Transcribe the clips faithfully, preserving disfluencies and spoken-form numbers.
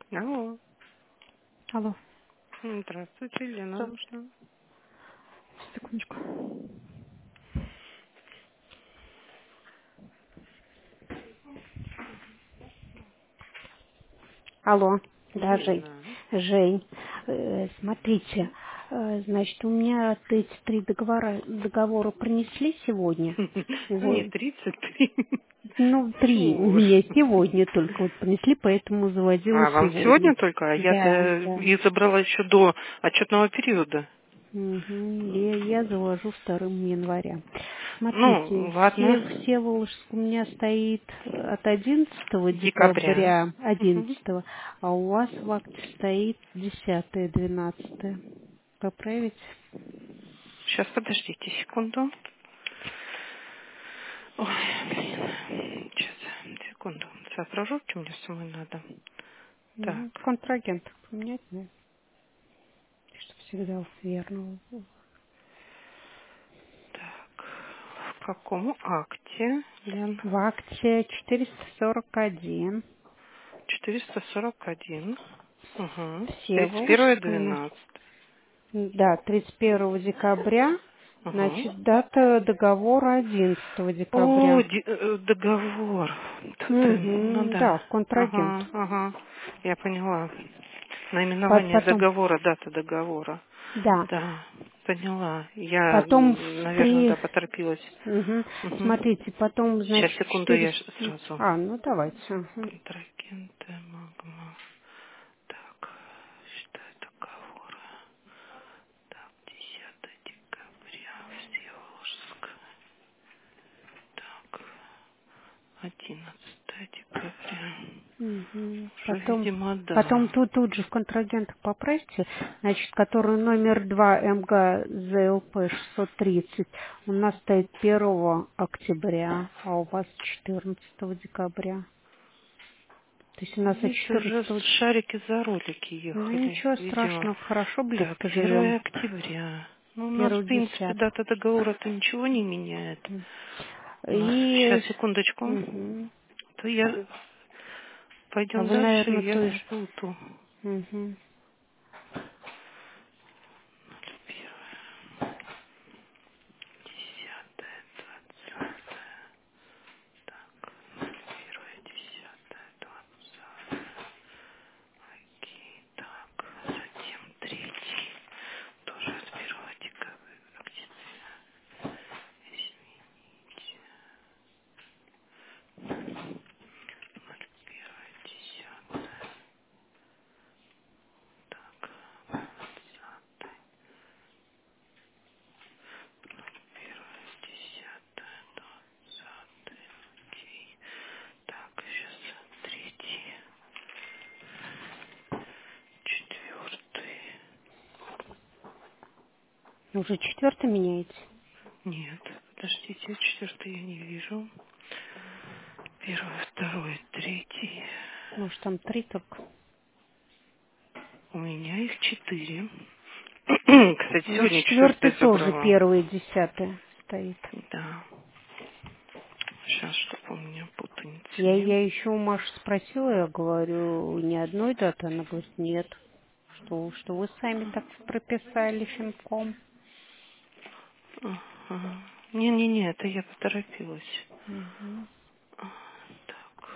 Алло. Алло. М, Здравствуйте, Елена Здра- нужна. Секундочку. Алло. Да, Жень. Елена. Жень, э, смотрите, э, значит, у меня эти три договора, договора принесли сегодня. Мне Вот. тридцать три. Ну, три у Чего уж. меня сегодня только вот принесли, поэтому заводила А, вам сегодня. сегодня только? А Да, я-то да. их забрала еще до отчетного периода. Мгм. Я, я завожу вторым января. Ну, Смотрите, все, ладно. все Волжск у меня стоит от одиннадцатого Декабря. декабря, Мгм. одиннадцатого, а у вас в акте стоит десятое, двенадцатое. Поправить? Сейчас, подождите секунду. Ой, блин. Сейчас, секунду. Соображу, что мне самой надо. Так, Угу. Контрагент поменять, да? Чтобы всегда верно. так. В каком акте, Лен? В акте четыреста сорок один. четыреста сорок один. Угу. тридцать первое Всеволожск у меня. двенадцатое. Да, тридцать первого декабря. Угу. Значит, дата договора одиннадцатого О, декабря. ди- э, договор. Тут, э, ну Угу, да, да. контрагент. Ага, ага. Я поняла. По- Наименование Потом, договора, дата договора. да, Да, поняла. Я, потом в наверное, три, да, поторопилась. мгм, Угу. смотрите, потом, Сейчас, значит, секунду, я четыреста, ж- сразу. а, ну давайте, мгм. Контрагенты, магма. Так, считаю договора. Так, десятое декабря, Всеволожск. Так, одиннадцатое декабря. Мгм. Уже, Потом, видимо, потом да. тут, тут же в контрагентах поправьте, значит, который номер два МГ ЗЛП шестьсот тридцать, у нас стоит первого октября, а у вас четырнадцатого декабря. То есть у нас от Видите, уже четырнадцатого. шарики за ролики Ну ехали, ничего видимо. страшного, хорошо Так, близко живем. первое октября. Ну, у нас, в Первый принципе, десятый. дата договора-то ничего не меняет. И Сейчас, секундочку. мгм. То я... А Пойдем вы, дальше, наверное, я той же. спутаю. Мгм. Десятое, двадцатое. Так, первое, десятое, двадцатое. Окей, так, затем третий. Тоже от первого декабря. Октября. Извините. ноль первое, десятое. Так, двадцатое. Первое, десятое, двадцатое. Окей. Так, сейчас третий, четвертый. Уже четвертый меняете? Нет, подождите, четвертый я не вижу. Первый, второй, третий. Может, там три только? У меня их четыре. Кстати, Ну, сегодня четвертый четвертый тоже забрала. первый, десятый стоит. Да. Сейчас, чтобы у меня путаницы Я, не я еще у Маши спросила, я говорю, ни одной даты? Она говорит, нет. Что, что вы сами так прописали финком? Ага. Не-не-не, это я поторопилась. Мгм. А, Так.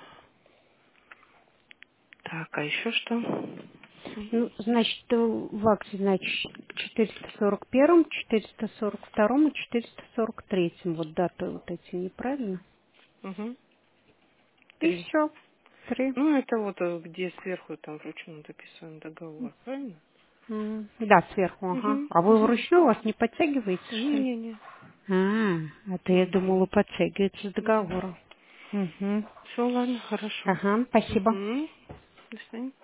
Так, а еще что? Ну, значит, э, в акции, значит, четыреста сорок один, четыреста сорок два и четыреста сорок три. Вот даты вот эти неправильно. Угу. И Три. все. Три. Ну, это вот э, где сверху там вручную записан договор, правильно? М, Да, сверху, ага. Угу. А вы Угу. вручную у вас не подтягиваете, что ли? Не-не-не. А, а то я думала, Угу. подтягивается с Нет. договора. Угу. Все, ладно, хорошо. Ага, спасибо. Угу. До свидания.